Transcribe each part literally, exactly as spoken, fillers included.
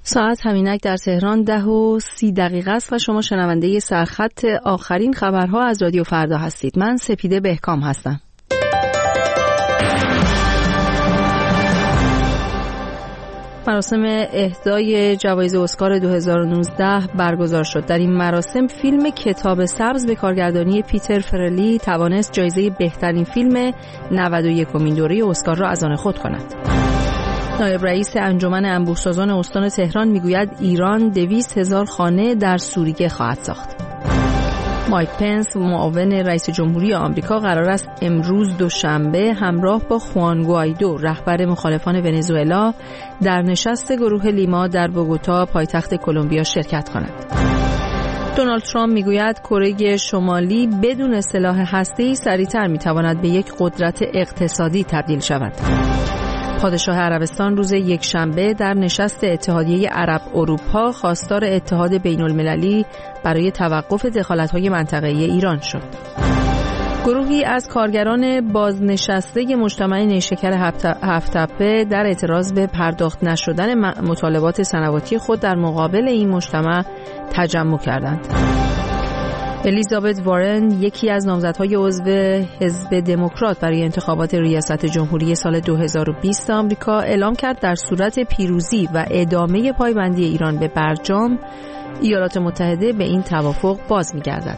ساعت همینک در تهران ده و سی دقیقه است و شما شنونده سرخط آخرین خبرها از رادیو فردا هستید. من سپیده بهکام هستم. مراسم اهدای جوایز اسکار دو هزار و نوزده برگزار شد. در این مراسم فیلم کتاب سبز به کارگردانی پیتر فرلی توانست جایزه بهترین فیلم نود و یکمین دوره اسکار را از آن خود کند. نایب رئیس انجمن انبوه‌سازان استان تهران میگوید ایران دویست هزار خانه در سوریه خواهد ساخت. مایک پنس معاون رئیس جمهوری آمریکا قرار است امروز دوشنبه همراه با خوان گوایدو رهبر مخالفان ونزوئلا در نشست گروه لیما در بوگوتا پایتخت کلمبیا شرکت کند. دونالد ترامپ میگوید کره شمالی بدون سلاح هسته‌ای سریعتر میتواند به یک قدرت اقتصادی تبدیل شود. پادشاه عربستان روز یکشنبه در نشست اتحادیه عرب اروپا خواستار اتحاد بین المللی برای توقف دخالت‌های منطقه‌ای ایران شد. گروهی از کارگران بازنشسته مجتمع نیشکر هفت‌تپه در اعتراض به پرداخت نشدن مطالبات سنواتی خود در مقابل این مجتمع تجمع کردند. الیزابت وارن یکی از نامزدهای عضو حزب دموکرات برای انتخابات ریاست جمهوری سال دو هزار و بیست آمریکا اعلام کرد در صورت پیروزی و ادامه پایبندی ایران به برجام ایالات متحده به این توافق باز می‌گردد.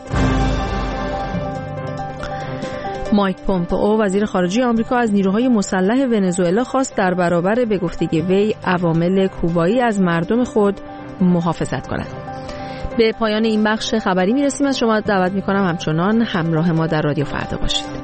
مایک پومپئو وزیر خارجه آمریکا از نیروهای مسلح ونزوئلا خواست در برابر به گفته وی عوامل کوبایی از مردم خود محافظت کنند. به پایان این بخش خبری میرسیم. از شما دعوت میکنم همچنان همراه ما در رادیو فردا باشید.